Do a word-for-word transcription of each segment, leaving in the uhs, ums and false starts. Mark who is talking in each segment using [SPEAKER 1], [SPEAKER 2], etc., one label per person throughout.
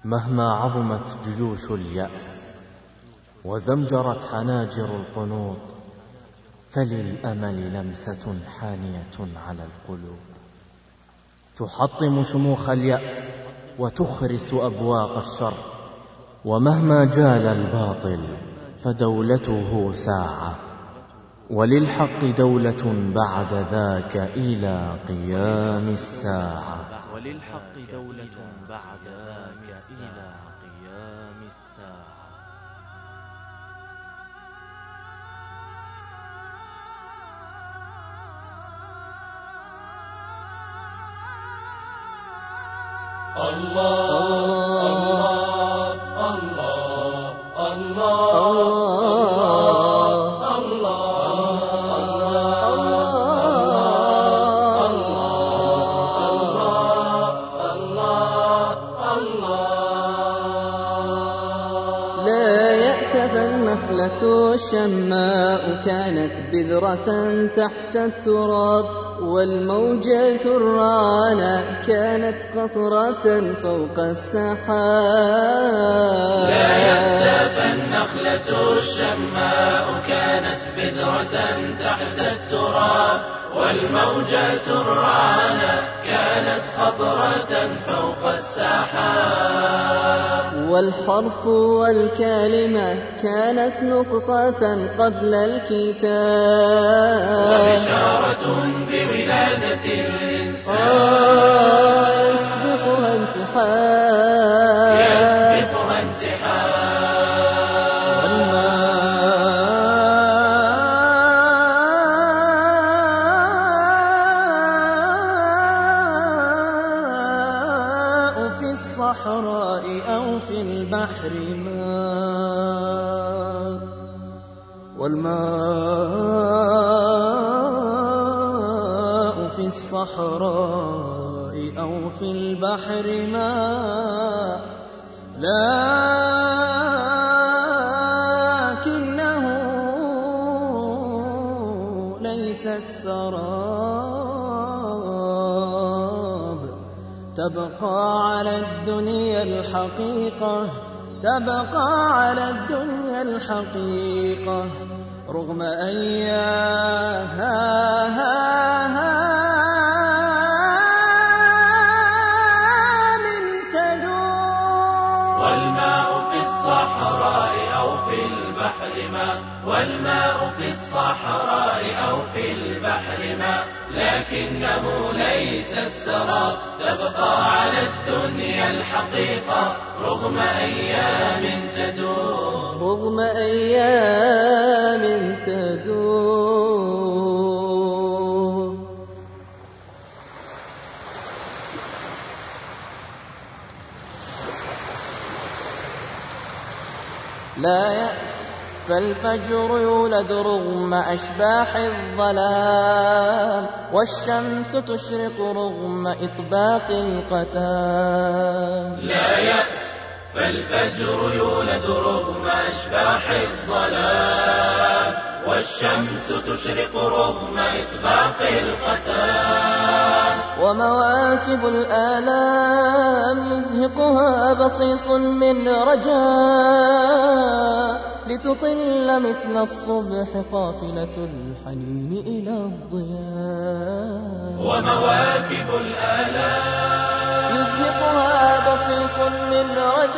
[SPEAKER 1] مهما عظمت جيوش اليأس وزمجرت حناجر القنوط، فللأمل لمسة حانية على القلوب تحطم شموخ اليأس وتخرس أبواق الشر. ومهما جال الباطل فدولته ساعة، وللحق دولة بعد ذاك إلى قيام الساعة. وللحق دولة بعد ذاك إلى قيام الساعة.
[SPEAKER 2] الله الله الله الله
[SPEAKER 3] فالنخلة الشماء كانت بذرة تحت التراب، والموجة الرانة كانت قطرة فوق السحاب.
[SPEAKER 2] لا يأس فالنخلة الشماء كانت بذرة تحت التراب، والموجة الرانة كانت خطرة فوق السحاب.
[SPEAKER 3] والحرف والكلمات كانت نقطة قبل الكتاب،
[SPEAKER 2] وبشارة بولادة الإنسان
[SPEAKER 3] يسبقها انتحار
[SPEAKER 2] يسبقها انتحار.
[SPEAKER 3] في الصحراء أو في البحر ماء، والماء في الصحراء أو في البحر ماء، لكنه ليس السراب. تبقى على الدنيا الحقيقة، تبقى على الدنيا الحقيقة رغم أيام تدور.
[SPEAKER 2] والماء في الصحراء أو في البحر ماء، والماء في الصحراء أو في البحر ماء، لكنه ليس السراب. تبقى على الدنيا الحقيقة رغم أيام تدور،
[SPEAKER 3] رغم أيام تدور. لا يأس فالفجر يولد رغم أشباح الظلام، والشمس تشرق رغم إطباق القتام.
[SPEAKER 2] لا يأس فالفجر يولد رغم أشباح الظلام، والشمس تشرق رغم إطباق القتام.
[SPEAKER 3] ومواكب الآلام يزهقها بصيص من رجاء، لتطل مثل الصبح قافلة الحنين إلى الضياء.
[SPEAKER 2] ومواكب الآلام
[SPEAKER 3] يزهقها بصيص من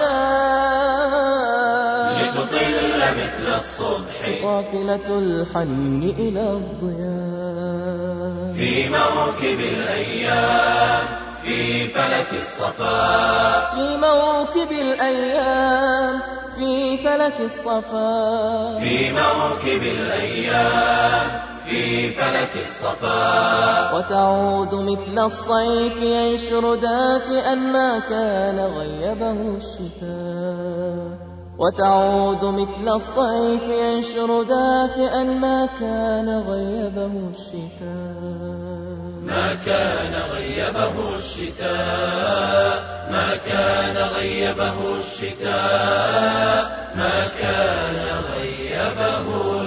[SPEAKER 3] رجاء،
[SPEAKER 2] لتطل مثل الصبح
[SPEAKER 3] قافلة الحنين إلى الضياء.
[SPEAKER 2] في موكب الأيام في فلك الصفا،
[SPEAKER 3] في موكب الأيام في فلك الصفا،
[SPEAKER 2] في موكب الأيام في فلك الصفا.
[SPEAKER 3] وتعود مثل الصيف ينشر دافئا ما كان غيبه الشتاء، وتعود مثل الصيف ينشر دافئا ما كان غيبه الشتاء.
[SPEAKER 2] ما كان غيبه الشتاء، ما كان غيبه الشتاء، ما كان غيبه